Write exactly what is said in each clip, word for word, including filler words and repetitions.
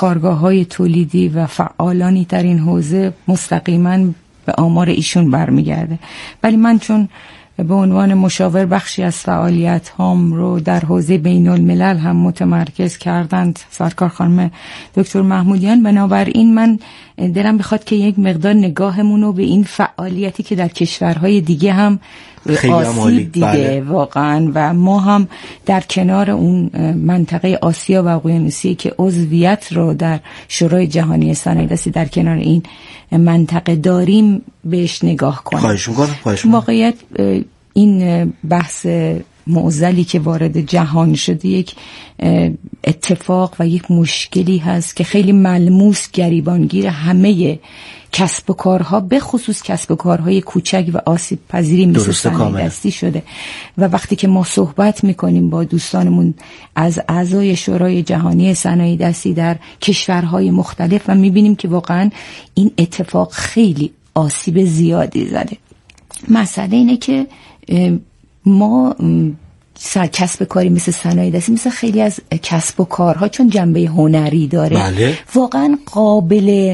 کارگاه‌های تولیدی و فعالانی در این حوزه مستقیما به آمار ایشون برمیگرده. ولی من چون به عنوان مشاور بخشی از فعالیت هام رو در حوزه بین الملل هم متمرکز کردند سرکار خانم دکتر محمودیان، بنابراین من دلم بخواد که یک مقدار نگاهمون رو به این فعالیتی که در کشورهای دیگه هم آسیب دیده بله. واقعا و ما هم در کنار اون منطقه آسیا و اقیانوسیه که عضویت رو در شورای جهانی صنایع دستی در کنار این منطقه داریم بهش نگاه کنیم. خواهش میکنم. خواهش میکنم. واقعیت این بحث معضلی که وارد جهان شده یک اتفاق و یک مشکلی هست که خیلی ملموس گریبانگیر همه کسب و کارها، به خصوص کسب و کارهای کوچک و آسیب پذیری مثل صنایع دستی شده. و وقتی که ما صحبت میکنیم با دوستانمون از اعضای شورای جهانی صنایع دستی در کشورهای مختلف و میبینیم که واقعا این اتفاق خیلی آسیب زیادی زده. مسئله اینه که ما سر کسب کاری مثل صنایع دستی مثل خیلی از کسب و کارها چون جنبه هنری داره بله. واقعا قابل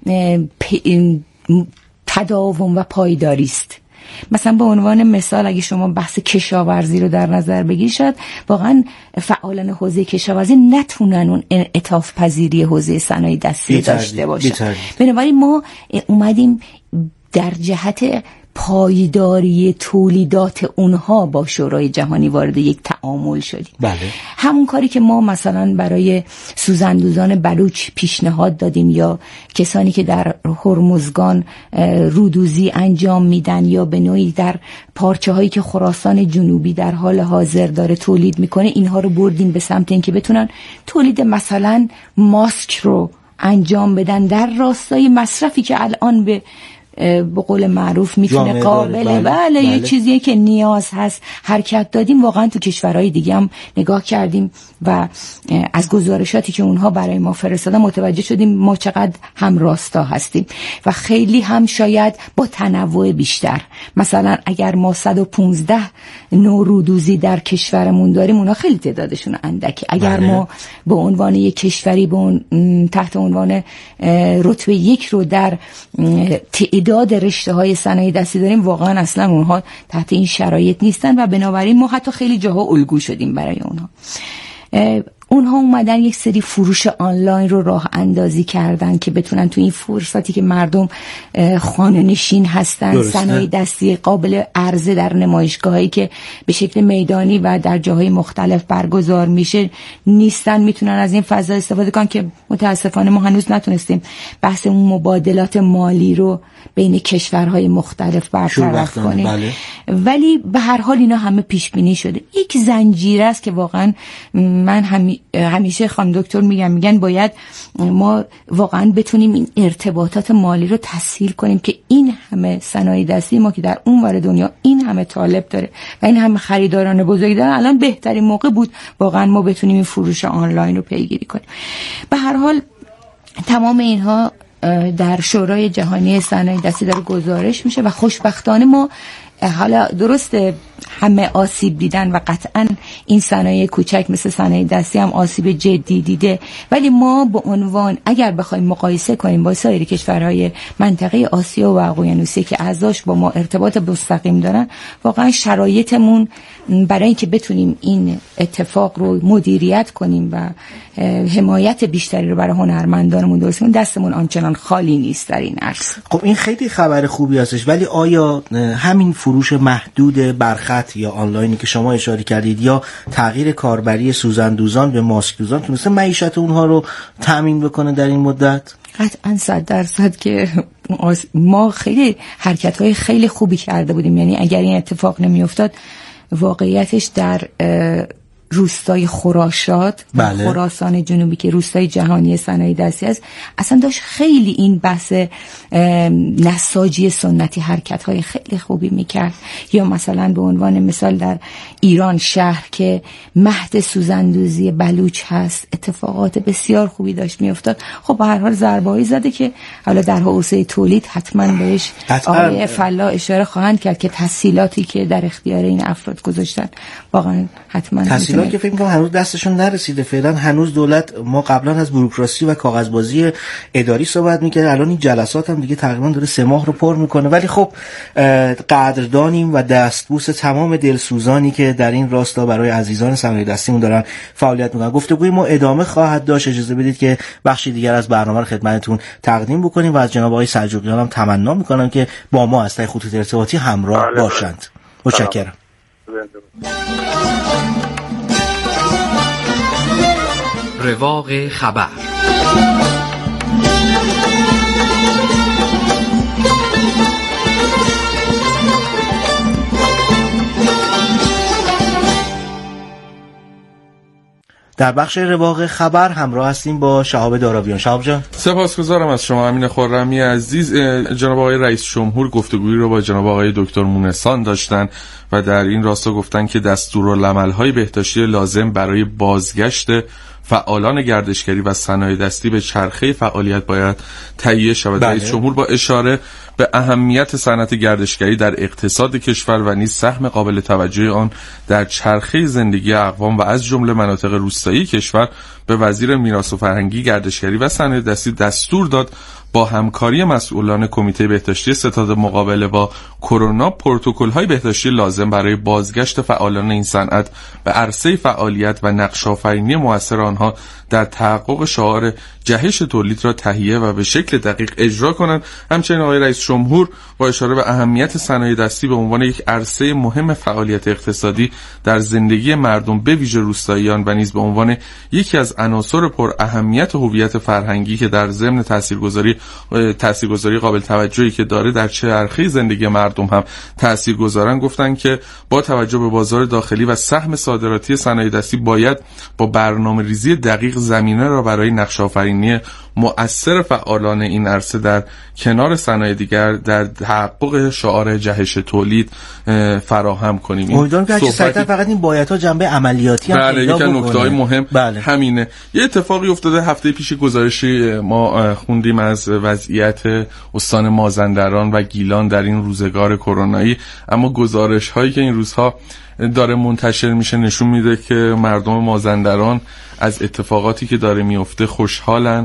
تداوم و پایداری است. مثلا به عنوان مثال اگه شما بحث کشاورزی رو در نظر بگیرید، شاید واقعا فعالان حوزه کشاورزی نتونن اون انعطاف پذیری حوزه صنایع دستی داشته باشن. بنابراین ما اومدیم در جهت پایداری تولیدات اونها با شورای جهانی وارد یک تعامل شدیم. بله. همون کاری که ما مثلا برای سوزندوزان بلوچ پیشنهاد دادیم یا کسانی که در هرمزگان رودوزی انجام میدن یا به نوعی در پارچه هایی که خراسان جنوبی در حال حاضر داره تولید میکنه، اینها رو بردیم به سمت اینکه بتونن تولید مثلا ماسک رو انجام بدن در راستای مصرفی که الان به به قول معروف میتونه قابل بله, بله, بله یه چیزیه که نیاز هست حرکت دادیم. واقعا تو کشورهای دیگه هم نگاه کردیم و از گزارشاتی که اونها برای ما فرستادن متوجه شدیم ما چقدر هم راستا هستیم و خیلی هم شاید با تنوع بیشتر. مثلا اگر ما صد و پانزده نوع رودوزی در کشورمون داریم، اونا خیلی تعدادشون اندکی. اگر بله. ما به عنوان یک کشوری به اون تحت عنوان رتبه یک رو در تعداد رشته های صنایع دستی داریم، واقعا اصلا اونها تحت این شرایط نیستن و بنابراین ما حتی خیلی جاها الگو شدیم برای اونها. اونها اومدن یک سری فروش آنلاین رو راه اندازی کردن که بتونن تو این فرصتی که مردم خانه نشین هستن، صنایع دستی قابل عرضه در نمایشگاهایی که به شکل میدانی و در جاهای مختلف برگزار میشه نیستن، میتونن از این فضا استفاده کنن که متاسفانه ما هنوز نتونستیم بحث اون مبادلات مالی رو بین کشورهای مختلف برطرف کنیم. بله. ولی به هر حال اینا همه پیش بینی شده. یک زنجیره است که واقعا من همی همیشه خانم دکتر میگن میگن باید ما واقعا بتونیم این ارتباطات مالی رو تسهیل کنیم که این همه صنایع دستی ما که در اون ور دنیا این همه طالب داره و این همه خریداران بزرگ دارن، الان بهترین موقع بود واقعا ما بتونیم این فروش آنلاین رو پیگیری کنیم. به هر حال تمام اینها در شورای جهانی صنایع دستی داره گزارش میشه و خوشبختانه ما حالا درسته همه آسیب دیدن و قطعا این صنایع کوچک مثل صنایع دستی هم آسیب جدی دیده، ولی ما به عنوان اگر بخوایم مقایسه کنیم با سایر کشورهای منطقه آسیا و اقیانوسیه که اعضاش با ما ارتباط مستقیم دارن، واقعا شرایطمون برای اینکه بتونیم این اتفاق رو مدیریت کنیم و حمایت بیشتری رو برای هنرمندانمون درست کنیم دستمون آنچنان خالی نیست در این عرصه. خب این خیلی خبر خوبی هستش، ولی آیا همین فروش محدود برخط یا آنلاینی که شما اشاره کردید یا تغییر کاربری سوزندوزان به ماسک دوزان تونسته معیشت اونها رو تامین بکنه در این مدت؟ قطعا صد درصد که ما خیلی حرکت‌های خیلی خوبی کرده بودیم. یعنی اگر این اتفاق نمی‌افتاد واقعیتش در روستای خراشات بله. خراسان جنوبی که روستای جهانی صنایع دستی است، اصلا داشت خیلی این بحث نساجی سنتی حرکت‌های خیلی خوبی میکرد. یا مثلا به عنوان مثال در ایران شهر که مهد سوزندوزی بلوچ هست، اتفاقات بسیار خوبی داشت میافتاد. خب به هر حال ضربه‌ای زده که حالا در حوزه تولید حتما بهش آقای فلا اشاره خواهند کرد که تسهیلاتی که در اختیار این افراد گذاشتن واقعا حتما که فکر می‌کنم هنوز دستشون نرسیده. فعلا هنوز دولت، ما قبلا از بوروکراسی و کاغذبازی اداری صحبت می‌کرد، الان این جلسات هم دیگه تقریبا داره سه ماه رو پر می‌کنه. ولی خب قدردانیم و دستبوس تمام دلسوزانی که در این راستا برای عزیزان صنایع دستیمون دارن فعالیت می‌کنن. گفتگوی ما ادامه خواهد داشت. اجازه بدید که بخشی دیگر از برنامه رو خدمتتون تقدیم بکنیم و از جناب آقای سلجوقیان هم تمنا می‌کنم که با ما از طریق خطوط ارتباطی همراه بله باشند. متشکرم. رواق خبر. در بخش رواق خبر همراه هستیم با شهاب داراویان. شهاب جان، سپاسگزارم از شما امین خرمی عزیز. جناب آقای رئیس جمهور گفتگویی رو با جناب آقای دکتر مونسان داشتن و در این راستا گفتن که دستورالعمل‌های بهداشتی لازم برای بازگشت فعالان گردشگری و صنایع دستی به چرخه فعالیت باید تهیه شود. رئیس جمهور با اشاره به اهمیت صنعت گردشگری در اقتصاد کشور و نیز سهم قابل توجه آن در چرخه زندگی اقوام و از جمله مناطق روستایی کشور به وزیر میراث و فرهنگی، گردشگری و صنایع دستی دستور داد با همکاری مسئولان کمیته بهداشتی ستاد مقابله با کرونا پروتکل‌های بهداشتی لازم برای بازگشت فعالان این صنعت به عرصه فعالیت و نقش‌آفرینی مؤثر آنها در تحقق شعار جهش تولید را تهیه و به شکل دقیق اجرا کنند. همچنین آقای رئیس جمهور با اشاره به اهمیت صنایع دستی به عنوان یک عرصه مهم فعالیت اقتصادی در زندگی مردم به ویژه روستاییان و نیز به عنوان یکی از عناصر پر اهمیت هویت فرهنگی که در ضمن تاثیرگذاری تاثیرگذاری قابل توجهی که داره در چرخه زندگی مردم هم تاثیرگذارن، گفتن که با توجه به بازار داخلی و سهم صادراتی صنایع دستی باید با برنامه‌ریزی دقیق زمینه را برای نقش‌آفرینی مؤثر فعالان این عرصه در کنار صنایع دیگر در تحقق شعار جهش تولید فراهم کنیم. امیدوارم که سریعتر فقط این بایدها جنبه عملیاتی هم پیدا بکنه. بله، یک نکته‌های مهم بله. همینه. یه اتفاقی افتاده هفته پیش، گزارشی ما خوندیم از وضعیت استان مازندران و گیلان در این روزگار کرونایی، اما گزارش هایی که این روزها داره منتشر میشه نشون میده که مردم مازندران از اتفاقاتی که داره میفته خوشحالن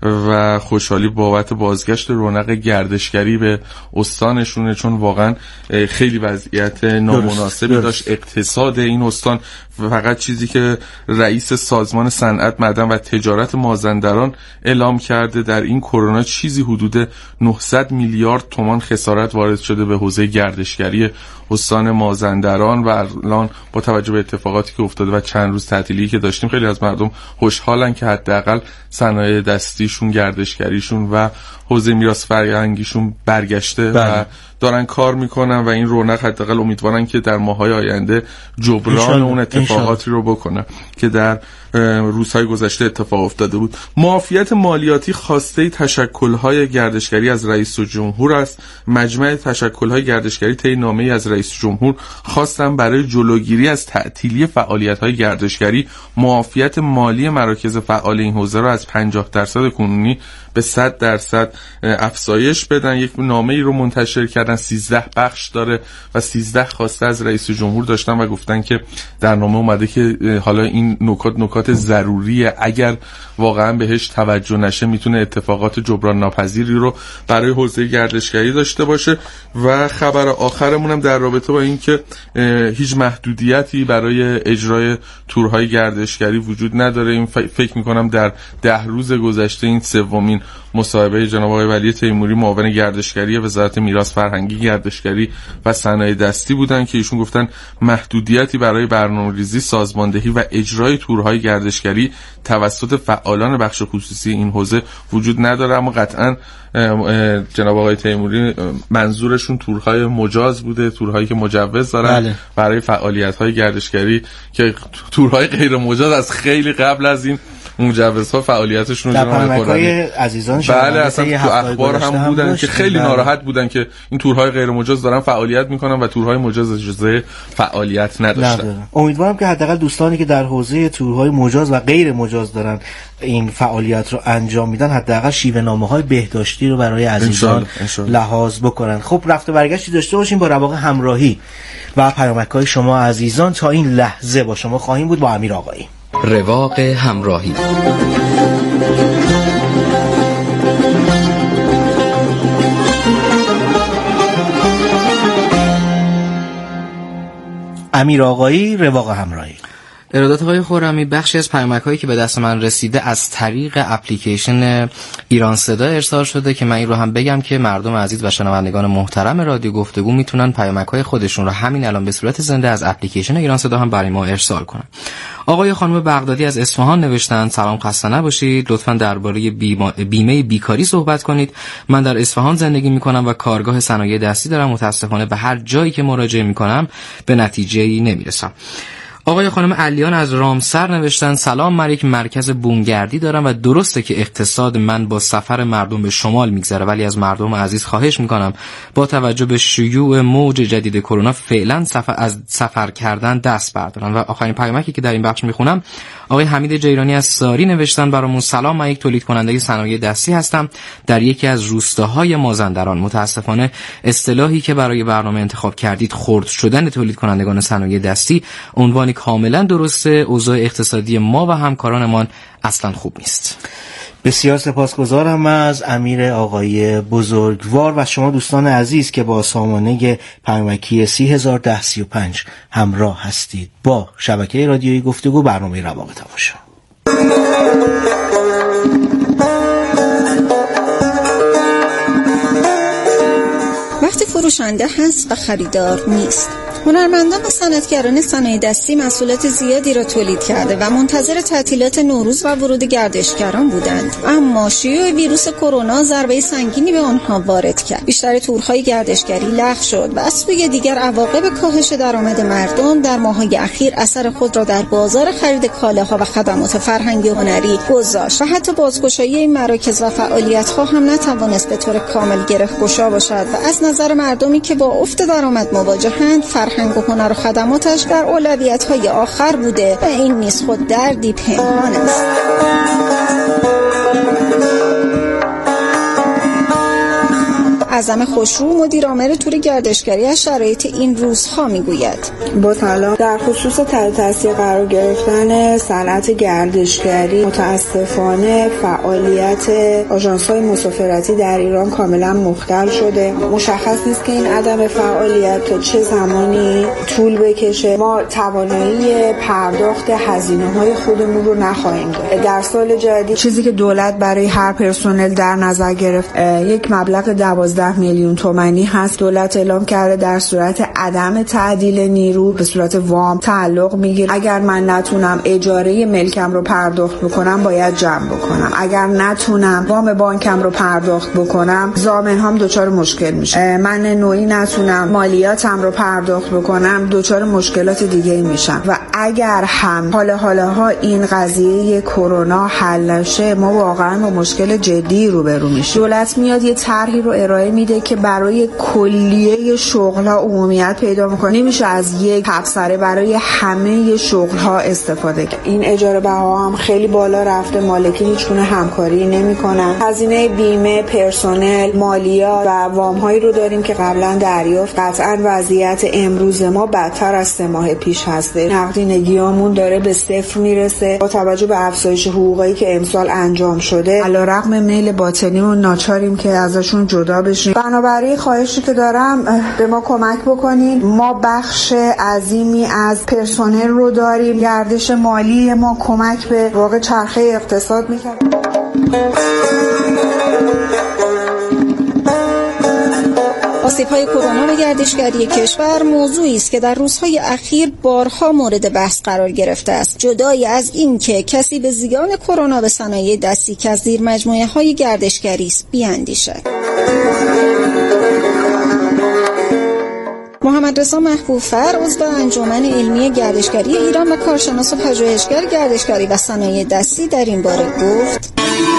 و خوشحالی بابت بازگشت رونق گردشگری به استانشونه، چون واقعا خیلی وضعیت نامناسبی داشت اقتصاد این استان. فقط چیزی که رئیس سازمان صنعت، معدن و تجارت مازندران اعلام کرده، در این کرونا چیزی حدود نهصد میلیارد تومان خسارت وارد شده به حوزه گردشگری استان مازندران و الان با توجه به اتفاقاتی که افتاده و چند روز تعطیلی که داشتیم خیلی از مردم خوشحالن که حداقل صنایع دستیشون، گردشگریشون و حوزه میراث فرهنگیشون برگشته بله. و دارن کار میکنن و این رونق حداقل امیدوارن که در ماهای آینده جبران اون اتفاقاتی رو بکنن که در روزهای گذشته اتفاق افتاده بود. معافیت مالیاتی خواسته تشکل‌های گردشگری از رئیس جمهور است. مجمع تشکل‌های گردشگری طی نامه‌ای از رئیس جمهور خواستن برای جلوگیری از تعطیلی فعالیت‌های گردشگری معافیت مالی مراکز فعال این حوزه را از پنجاه درصد کنونی به صد درصد افزایش بدن. یک نامه‌ای رو منتشر کردن، سیزده بخش داره و سیزده خواسته از رئیس جمهور داشتن و گفتن که در نامه اومده که حالا این نکات نکات ضروریه، اگر واقعا بهش توجه نشه میتونه اتفاقات جبران ناپذیری رو برای حوزه گردشگری داشته باشه. و خبر آخرمون هم در رابطه با این که هیچ محدودیتی برای اجرای تورهای گردشگری وجود نداره. این فکر میکنم در ده روز گذشته این سومین مصاحبه جناب آقای ولی تیموری معاون گردشگری وزارت میراث فرهنگی، گردشگری و صنایع دستی بودن که ایشون گفتن محدودیتی برای برنامه‌ریزی، سازماندهی و اجرای تورهای گردشگری توسط فعالان بخش خصوصی این حوزه وجود نداره، اما قطعاً جناب آقای تیموری منظورشون تورهای مجاز بوده، تورهایی که مجوز دارن بله. برای فعالیت‌های گردشگری که تورهای غیر مجاز از خیلی قبل از این مجوزها فعالیتشون رو در پرمک‌های عزیزان شما بله اصلا تو اخبار هم بودن که خیلی بله. ناراحت بودن که این تورهای غیر مجاز دارن فعالیت میکنن و تورهای مجاز اجازه فعالیت نداشتن. ندارن. امیدوارم که حداقل دوستانی که در حوزه تورهای مجاز و غیر مجاز دارن این فعالیت رو انجام میدن حداقل شیوه نامه‌های بهداشتی رو برای عزیزان لحاظ بکنن. خب رفت و برگشتی داشته باشیم با رواق همراهی و پیامک‌های شما عزیزان. تا این لحظه با شما خواهیم بود با امیر آقایی. رواق همراهی. امیر آقایی، رواق همراهی. ارادت آقای خرمی، بخشی از پیامک‌هایی که به دست من رسیده از طریق اپلیکیشن ایران صدا ارسال شده که من این رو هم بگم که مردم عزیز و شنوندگان محترم رادیو گفتگو میتونن پیامک‌های خودشون رو همین الان به صورت زنده از اپلیکیشن ایران صدا هم برای ما ارسال کنن. آقای خانم بغدادی از اصفهان نوشتن سلام، خسته نباشید، لطفاً درباره بیمه بیکاری صحبت کنید. من در اصفهان زندگی میکنم و کارگاه صنایع دستی دارم، متاسفانه به هر جایی که مراجعه میکنم به نتیجه‌ای نمیرسم. آقای خانم علیان از رامسر نوشتن سلام، من یک مرکز بومگردی دارم و درسته که اقتصاد من با سفر مردم به شمال میگذره، ولی از مردم عزیز خواهش میکنم با توجه به شیوع موج جدید کرونا فعلا سفر از سفر کردن دست بردارن. و آخرین پیامکی که در این بخش میخونم آقای حمید جیرانی از ساری نوشتن برامون سلام، من یک تولید کننده صنایع دستی هستم در یکی از روستاهای مازندران. متاسفانه اصطلاحی که برای برنامه انتخاب کردید خرد شدن تولید کنندگان صنایع دستی عنوان کاملا درسته. اوضاع اقتصادی ما و همکارانمان اصلا خوب نیست. بسیار سپاسگزارم از امیر آقای بزرگوار و شما دوستان عزیز که با سامانه پیامکی سی هزار و ده سی و پنج همراه هستید با شبکه رادیویی گفتگو برنامه رواق تماشا. وقتی فروشنده هست و خریدار نیست، هنرمندان و صنعتگران صنایع دستی محصولات زیادی را تولید کرده و منتظر تعطیلات نوروز و ورود گردشگران بودند، اما شیوع ویروس کرونا ضربه سنگینی به آنها وارد کرد. بیشتر تورهای گردشگری لغو شد و از سوی دیگر عواقب کاهش درآمد مردم در ماه‌های اخیر اثر خود را در بازار خرید کالاها و خدمات فرهنگی و هنری گذاشت و حتی بازگشایی این مراکز و فعالیت‌ها هم نتوانست به طور کامل گره‌گشا باشد و از نظر مردمی که با افت درآمد مواجهند فرهنگ و هنر و خدماتش در اولویت‌های آخر بوده و این نیز خود دردی پنهان است. اعظم خوشرو مدیر عامل تور گردشگری از شرایط این روزها میگوید با سلام، در خصوص تحت تاثیر قرار گرفتن صنعت گردشگری متاسفانه فعالیت آژانس‌های مسافرتی در ایران کاملا مختل شده. مشخص نیست که این عدم فعالیت تا چه زمانی طول بکشه. ما توانایی پرداخت هزینه‌های خودمون رو نخواهیم داشت. در سال جدید چیزی که دولت برای هر پرسنل در نظر گرفت یک مبلغ دوازده میلیون تومانی هست. دولت اعلام کرده در صورت عدم تعدیل نیرو به صورت وام تعلق میگیره. اگر من نتونم اجاره ملکم رو پرداخت بکنم باید جمع بکنم. اگر نتونم وام بانکم رو پرداخت بکنم ضامن هم دچار مشکل میشه. من نوعی نتونم مالیاتم رو پرداخت بکنم دچار مشکلات دیگه میشم. و اگر هم حالا حالاها این قضیه کرونا حل نشه ما واقعا با مشکل جدی روبرو میشیم. دولت میاد یه طرحی رو ارائه میده که برای کلیه شغل‌ها عمومیت پیدا میکنه. نمیشه از یک تبصره برای همه شغل‌ها استفاده کرد. این اجاره بها هم خیلی بالا رفته، مالکین هیچگونه همکاری نمیکنن. هزینه بیمه، پرسنل، مالیات و وام‌هایی رو داریم که قبلا دریافت. قطعاً وضعیت امروز ما بدتر از سه ماه پیش هسته. نقدینگیامون داره به صفر میرسه. با توجه به افزایش حقوقی که امسال انجام شده علیرغم میل باطنیمون ناچاریم که ازشون جدا بشیم. بنابراین خواهشی که دارم به ما کمک بکنید. ما بخش عظیمی از پرسنل رو داریم. گردش مالی ما کمک به واقع چرخه اقتصاد میکنه. آسیب‌های کرونا به گردشگری کشور موضوعی است که در روزهای اخیر بارها مورد بحث قرار گرفته است. جدای از این که کسی به زیان کرونا به صنایع دستی که از زیر مجموعه‌های گردشگری است بیاندیشد. محمد رضا محبوب‌فر عضو انجمن علمی گردشگری ایران و کارشناس و پژوهشگر گردشگری و صنایع دستی در این باره گفت: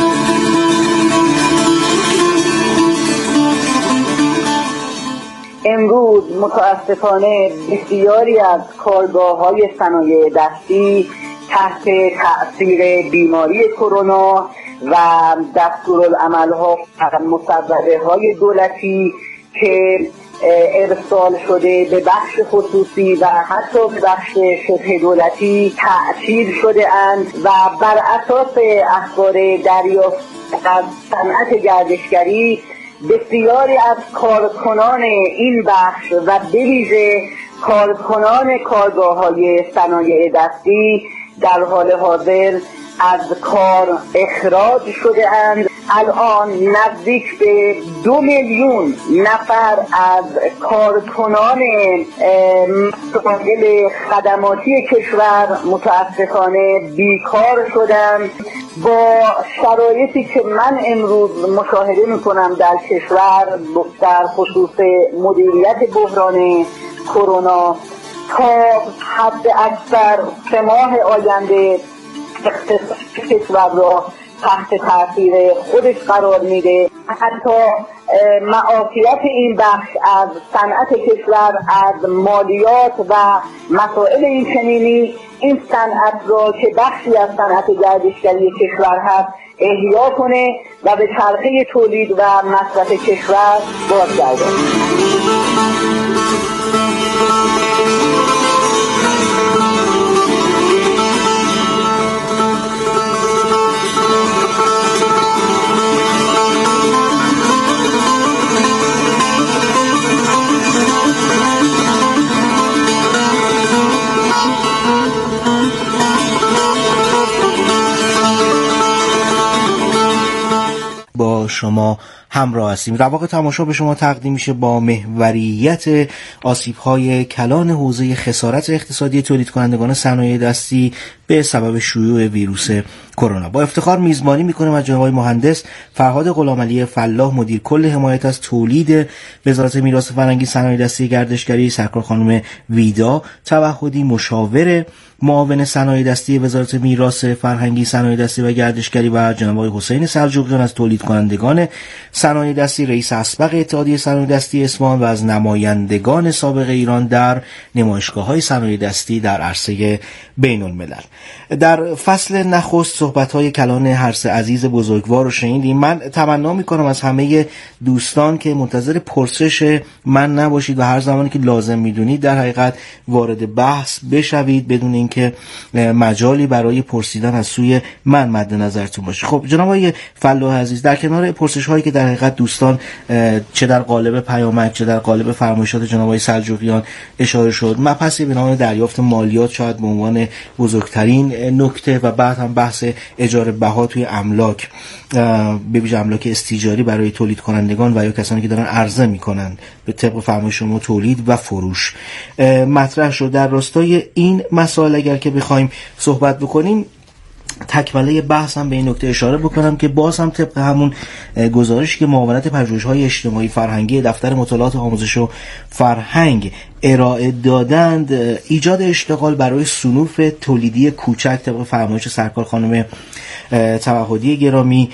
امروز متاسفانه بسیاری از کارگاه‌های صنایع دستی تحت تأثیر بیماری کرونا و دستورالعمل‌ها و مصوبه‌های دولتی که ارسال شده به بخش خصوصی و حتی به بخش شبه دولتی تعطیل شده اند و بر اساس اخبار دریافت از صنعت گردشگری بسیاری از کارکنان این بخش و به ویژه کارکنان کارگاه‌های صنایع دستی در حال حاضر از کار اخراج شده اند. الان نزدیک به دو میلیون نفر از کارکنان مسائل خدماتی کشور متاسفانه بیکار شدند. با شرایطی که من امروز مشاهده میکنم در کشور در خصوص مدیریت بحران کرونا، تا حد اکثر سه ماه آینده اقتصاد کشور را تحت تاثیر خودش قرار میده. حتی معافیت این بخش از صنعت کشور از مالیات و مسائل این چنینی این صنعت را که بخشی از صنعت گردشگری کشور هست احیا کنه و به چرخه تولید و مصرف کشور بازگرداند. با شما همراه هستیم. رواق تماشا به شما تقدیم میشه با محوریت آسیب‌های کلان حوزه خسارت اقتصادی تولید کنندگان صنایع دستی به سبب شیوع ویروس کرونا. با افتخار میزبانی میکنیم از جناب مهندس فرهاد غلامعلی فلاح، مدیر کل حمایت از تولید وزارت میراث فرهنگی صنایع دستی گردشگری، سرکار خانم ویدا توحدی، مشاور معاون صنایع دستی وزارت میراث فرهنگی صنایع دستی و گردشگری، و جناب آقای حسین سلجوقیان از تولید کنندگان صنایع دستی، رئیس اسبق اتحادیه صنایع دستی اصفهان و از نمایندگان سابق ایران در نمایشگاه‌های صنایع دستی در عرصه بین الملل. در فصل نخست صحبت‌های کلان هر سه عزیز بزرگوار رو شنیدیم. من تمنا می‌کنم از همه دوستان که منتظر پرسش من نباشید و هر زمانی که لازم می‌دونید در حقیقت وارد بحث بشوید بدون اینکه مجالی برای پرسیدن از سوی من مد نظرتون باشه. خب جناب آقای فلاح عزیز، در کنار پرسش‌هایی که در حقیقت دوستان چه در قالب پیامک چه در قالب فرمایشات جناب آقای سلجوقیان اشاره شد، مبحثی به نام دریافت مالیات شاید به عنوان بزرگترین نکته و بعد هم بحث اجاره بها توی املاک، به ویژه املاک استیجاری برای تولید کنندگان و یا کسانی که دارن عرضه میکنن به طبق فرمایش شما تولید و فروش مطرح شد. در راستای این مسائل اگر که بخوایم صحبت بکنیم، تکمله بحث هم به این نکته اشاره بکنم که باز هم طبق همون گزارشی که معاونت پژوهش‌های اجتماعی فرهنگی دفتر مطالعات آموزش و فرهنگ ارائه دادند، ایجاد اشتغال برای صنوف تولیدی کوچک طبق فرمایش سرکار خانم توحدی گرامی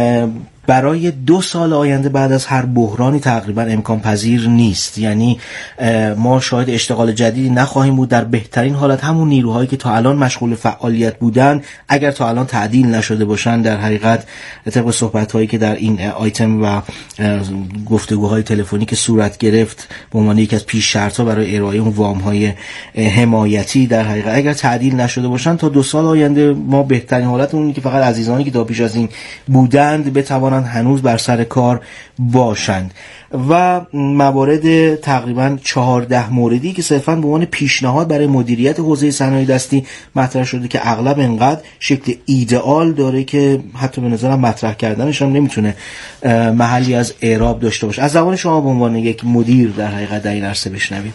برای دو سال آینده بعد از هر بحرانی تقریبا امکان پذیر نیست. یعنی ما شاهد اشتغال جدیدی نخواهیم بود. در بهترین حالت همون نیروهایی که تا الان مشغول فعالیت بودن، اگر تا الان تعدیل نشده باشن، در حقیقت طبق صحبت‌هایی که در این آیتم و گفتگوهای تلفنی که صورت گرفت به عنوان یکی از پیش شرط‌ها برای ارائه اون وام‌های حمایتی، در حقیقت اگر تعدیل نشده باشن تا دو سال آینده ما بهترین حالت اونی که فقط عزیزانی که تا پیش از این بودند بتوانند هنوز بر سر کار باشند و موارد تقریبا چهارده موردی که صرفاً به عنوان پیشنهاد برای مدیریت حوزه صنایع دستی مطرح شده که اغلب انقدر شکل ایدئال داره که حتی به نظرم مطرح کردنش هم نمیتونه محلی از اعراب داشته باشه. از زبان شما به عنوان یک مدیر در حقیقت در این عرصه بشنویم.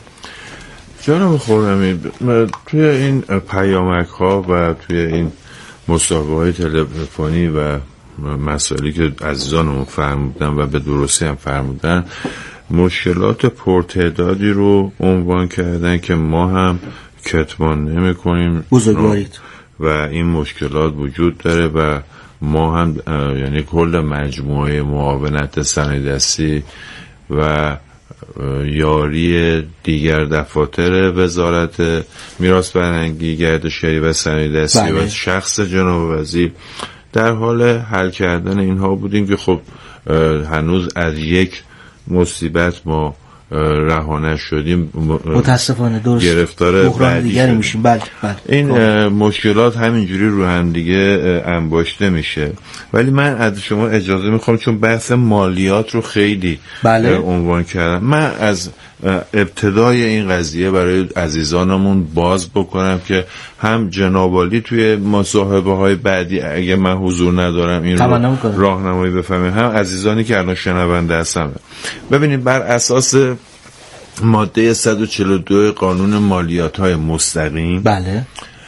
جناب خرمی، توی این پیامک ها و توی این مصاحبه های تلفنی و مسائلی که عزیزانمون فرمودن و به درستی هم فرمودن، مشکلات پرتعدادی رو عنوان کردن که ما هم کتمان نمی کنیم بزرگوارید و این مشکلات وجود داره و ما هم یعنی کل مجموعه معاونت صنایع دستی و یاری دیگر دفاتر وزارت میراث فرهنگی، گردشگری و صنایع دستی بله. و شخص جناب وزیر در حال حل کردن اینها بودیم که خب هنوز از یک مصیبت ما رها شدیم، متاسفانه درست گرفتار بعدی میشیم. بله بله. این مشکلات همینجوری رو هم دیگه انباشته میشه. ولی من از شما اجازه میخوام چون بحث مالیات رو خیلی بله. عنوان کردم، من از ابتدای این قضیه برای عزیزانمون باز بکنم که هم جنابالی توی مصاحبه های بعدی اگه من حضور ندارم این رو راهنمایی بفهمیم، هم عزیزانی که الان شنونده هستن. ببینید بر اساس ماده صد و چهل و دو قانون مالیات های مستقیم بله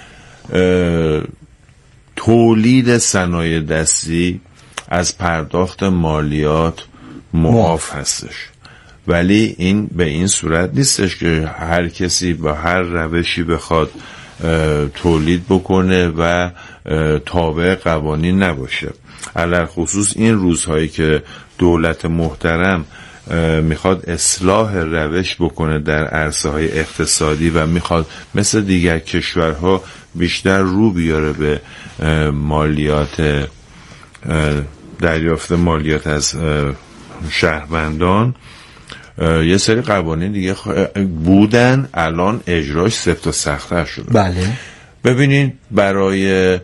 تولید صنایع دستی از پرداخت مالیات معاف هستش، ولی این به این صورت نیستش که هر کسی با هر روشی بخواد تولید بکنه و تابع قوانین نباشه. علل خصوص این روزهایی که دولت محترم میخواد اصلاح روش بکنه در عرصه های اقتصادی و میخواد مثل دیگر کشورها بیشتر رو بیاره به مالیات، دریافت مالیات از شهروندان، یه سری قوانین دیگه بودن الان اجراش سفت و سخت‌تر شده. بله. ببینید برای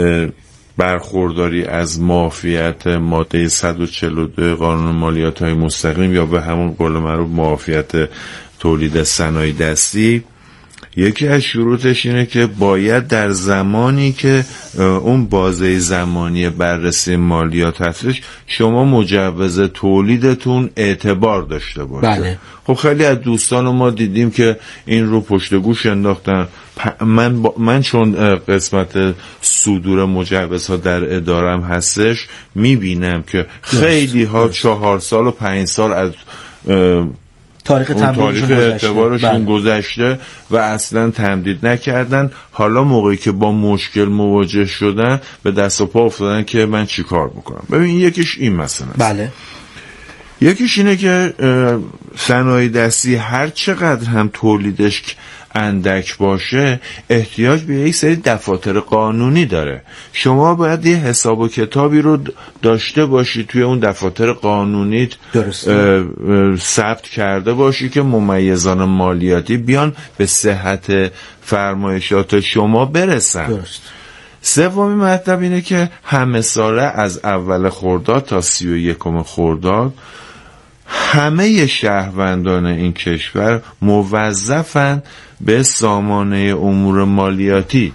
برخورداری از معافیت ماده صد و چهل و دو قانون مالیات های مستقیم یا به همون قول معروف معافیت تولید صنایع دستی، یکی از شروطش اینه که باید در زمانی که اون بازه زمانی بررسی مالیات هستش شما مجوز تولیدتون اعتبار داشته باشه. بله. خب خیلی از دوستان ما دیدیم که این رو پشت گوش انداختن. من, با من چون قسمت صدور مجوزها در ادارم هستش میبینم که خیلی ها چهار سال و پنج سال از تاریخ تاریخ اعتبارشون گذشته و اصلا تمدید نکردن. حالا موقعی که با مشکل مواجه شدن به دست و پا افتادن که من چی کار بکنم. ببین یکیش این مسئله است. بله. یکیش اینه که صنایع دستی هر چقدر هم تولیدش اندک باشه احتیاج به یک سری دفاتر قانونی داره. شما باید یه حساب و کتابی رو داشته باشی توی اون دفاتر قانونی ثبت کرده باشی که ممیزان مالیاتی بیان به صحت فرمایشات شما برسن. درست. سومی مطلب اینه که همه ساله از اول خرداد تا سی و یکم خرداد همه شهروندان این کشور موظفن به سامانه امور مالیاتی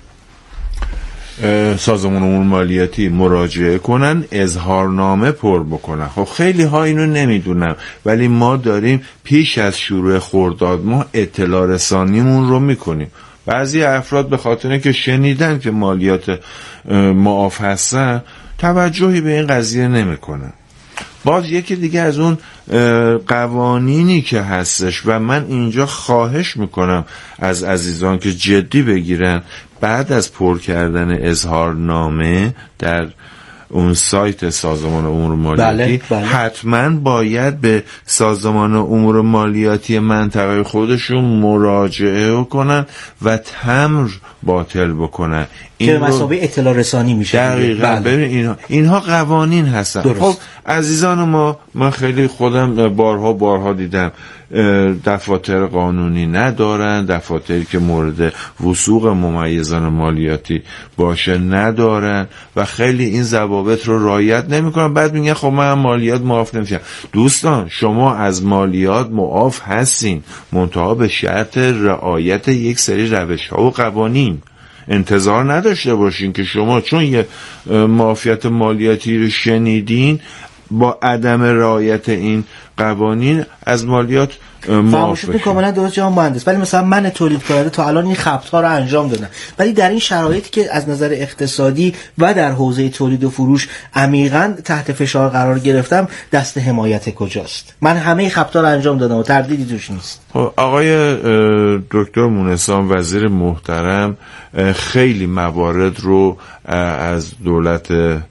سازمان امور مالیاتی مراجعه کنن، اظهارنامه پر بکنن. خب خیلی ها اینو نمیدونن ولی ما داریم پیش از شروع خرداد ماه اطلاع رسانیمون رو میکنیم. بعضی افراد به خاطر که شنیدن که مالیات معاف هستن توجهی به این قضیه نمیکنن. باز یکی دیگه از اون قوانینی که هستش و من اینجا خواهش میکنم از عزیزان که جدی بگیرن، بعد از پر کردن اظهارنامه در اون سایت سازمان امور مالیاتی بله، بله. حتما باید به سازمان امور مالیاتی منطقه خودشون مراجعه کنن و تمر باطل بکنن که مسابقه اطلاع رسانی میشه. دقیقاً. بله. ببین اینها اینها قوانین هستن. درست. خب عزیزان ما، من خیلی خودم بارها بارها دیدم دفاتر قانونی ندارن، دفاتری که مورد وثوق ممیزان مالیاتی باشه ندارن و خیلی این ضوابط رو رعایت نمیکنن. بعد میگن خب من مالیات معاف نمیشم. دوستان شما از مالیات معاف هستین، منتها به شرط رعایت یک سری روش‌ها و قوانین. انتظار نداشته باشین که شما چون یه معافیت مالیاتی رو شنیدین با عدم رعایت این قوانین از مالیات فرمایشتون کاملا درست جناب مهندس، ولی مثلا من تولید کننده تا الان این خبط‌ها رو انجام دادم، ولی در این شرایطی که از نظر اقتصادی و در حوزه تولید و فروش عمیقاً تحت فشار قرار گرفتم، دست حمایت کجاست؟ من همه خبط‌ها رو انجام دادم و تردیدی توش نیست. آقای دکتر مونسان وزیر محترم خیلی موارد رو از دولت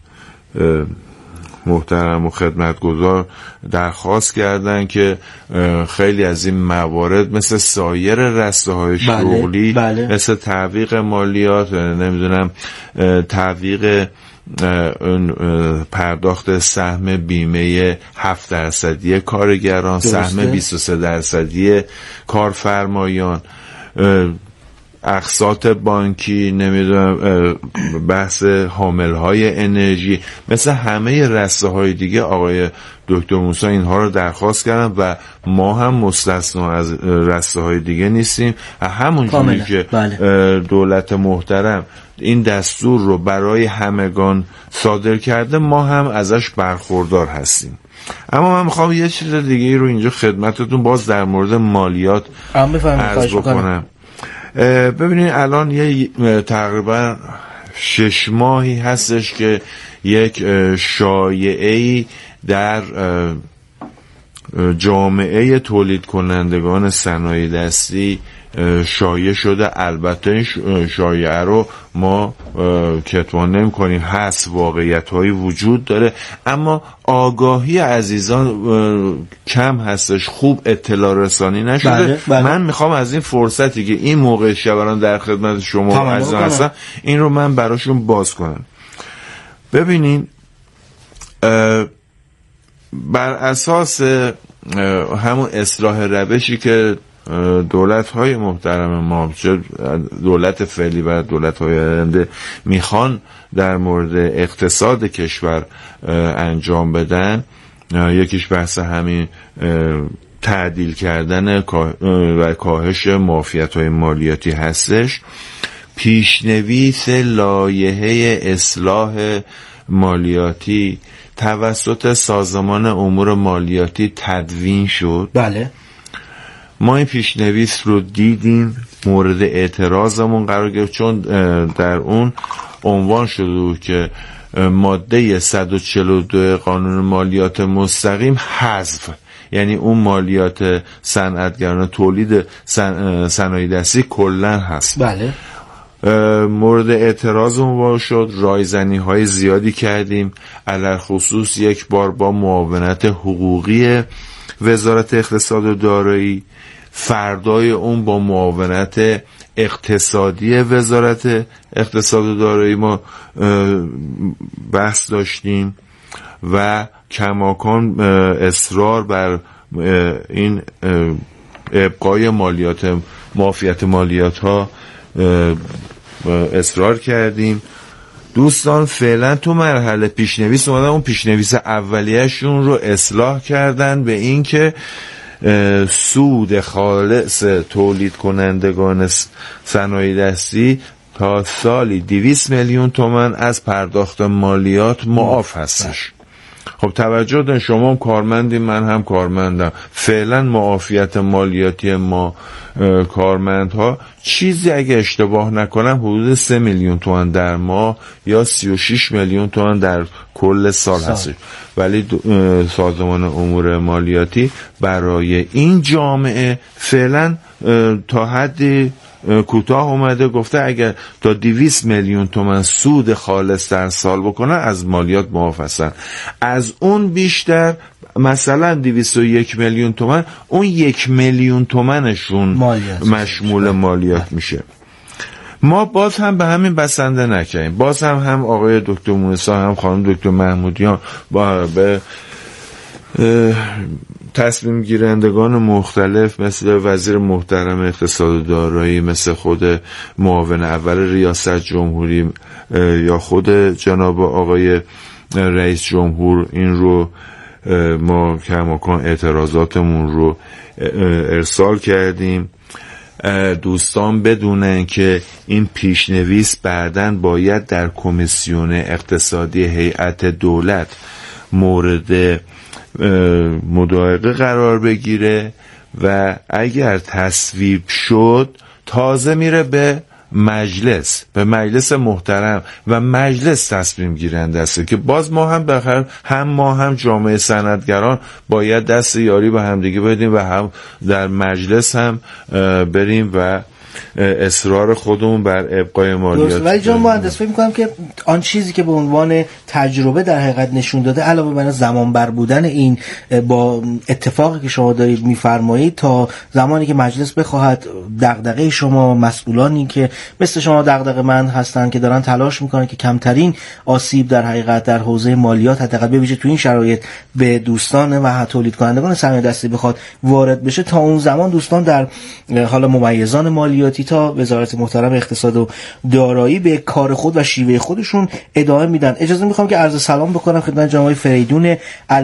محترم و خدمتگزار درخواست کردن که خیلی از این موارد مثل سایر رسته‌های شغلی، بله، بله. مثل تعویق مالیات، نمیدونم تعویق پرداخت سهم بیمه هفت درصدی کارگران، سهم بیست و سه درصدی کارفرمایان، اقساط بانکی، نمیدونم بحث حاملهای انرژی، مثل همه رسته های دیگه آقای دکتر موسی اینها رو درخواست کردن و ما هم مستثنا از رسته های دیگه نیستیم. همونجوری که بله. دولت محترم این دستور رو برای همگان صادر کرده، ما هم ازش برخوردار هستیم. اما من میخوام یه چیز دیگه رو اینجا خدمتتون باز در مورد مالیات عرض بکنم. ببینید الان یه تقریبا شش ماهی هستش که یک شایعه‌ای در جامعه تولید کنندگان صنایع دستی شایع شده. البته این شایعه رو ما کتمان نمی کنیم، هست، واقعیت هایی وجود داره، اما آگاهی عزیزان کم هستش، خوب اطلاع رسانی نشده. بله، بله. من میخوام از این فرصتی که این موقع شبران در خدمت شما عزیزان هستم این رو من براشون باز کنم. ببینین بر اساس همون اصلاح روشی که دولت های محترم ما، چه دولت فعلی و دولت های آینده میخوان در مورد اقتصاد کشور انجام بدن، یکیش بحث همین تعدیل کردن و کاهش معافیت های مالیاتی هستش. پیشنویس لایحه اصلاح مالیاتی توسط سازمان امور مالیاتی تدوین شد. بله. ما این پیشنویس رو دیدیم، مورد اعتراضمون قرار گرفت، چون در اون عنوان شده بود که ماده صد و چهل و دو قانون مالیات مستقیم حذف، یعنی اون مالیات صنعتگران تولید صنایع دستی کلا هست. بله. مورد اعتراضمون شد، رایزنی های زیادی کردیم، علل خصوص یک بار با معاونت حقوقی وزارت اقتصاد و دارایی، فردای اون با معاونت اقتصادی وزارت اقتصاد و دارایی ما بحث داشتیم و کماکان اصرار بر این ابقای مالیات معافیت مالیات ها اصرار کردیم. دوستان فعلا تو مرحله پیشنویس اومدن، اون پیشنویس اولیه‌شون رو اصلاح کردن به این که سود خالص تولید کنندگان صنایع دستی تا سالی دویست میلیون تومان از پرداخت مالیات معاف هستش. خب توجه دارین، شما هم کارمندی، من هم کارمندم. فعلا معافیت مالیاتی ما کارمندها چیزی اگه اشتباه نکنم حدود سه میلیون تومان در ماه یا سی و شش میلیون تومان در کل سال هست. ولی سازمان امور مالیاتی برای این جامعه فعلا تا حدی کوتاه اومده، گفته اگر تا دویست میلیون تومان سود خالص در سال بکنن از مالیات معاف هستن. از اون بیشتر مثلا دویست و یک میلیون تومان، اون یک میلیون تومنشون مالیات مشمول مالیات میشه. ما باز هم به همین بسنده نکنیم، باز هم هم آقای دکتر موسی هم خانم دکتر محمودیان با به تصمیم گیرندگان مختلف مثل وزیر محترم اقتصاد و دارایی، مثل خود معاون اول ریاست جمهوری یا خود جناب آقای رئیس جمهور، این رو ما کماکان اعتراضاتمون رو ارسال کردیم. دوستان بدونن که این پیشنویس بعداً باید در کمیسیون اقتصادی هیئت دولت مورد مضایقه قرار بگیره و اگر تصویب شد تازه میره به مجلس، به مجلس محترم و مجلس تصمیم گیرنده است که باز ما هم بخیر هم ما هم جامعه صنعتگران باید دست یاری به هم دیگه بدیم و هم در مجلس هم بریم و اصرار خودمون بر ابقای مالیات. ولی جان مهندس فکر می‌کنم که آن چیزی که به عنوان تجربه در حقیقت نشون داده علاوه بر زمان بر بودن این با اتفاقی که شما دارید می‌فرمایید تا زمانی که مجلس بخواهد دغدغه شما مسئولانی که مثل شما دغدغه من هستن که دارن تلاش می‌کنن که کمترین آسیب در حقیقت در حوزه مالیات حداقل به ویژه تو این شرایط به دوستان و تولید کنندگان صنایع دستی بخواد وارد بشه، تا اون زمان دوستان در حالا ممیزان مالیاتی تا وزارت محترم اقتصاد و دارایی به کار خود و شیوه خودشون ادامه میدن. اجازه میخوام که عرض سلام بکنم خدمت جناب فریدون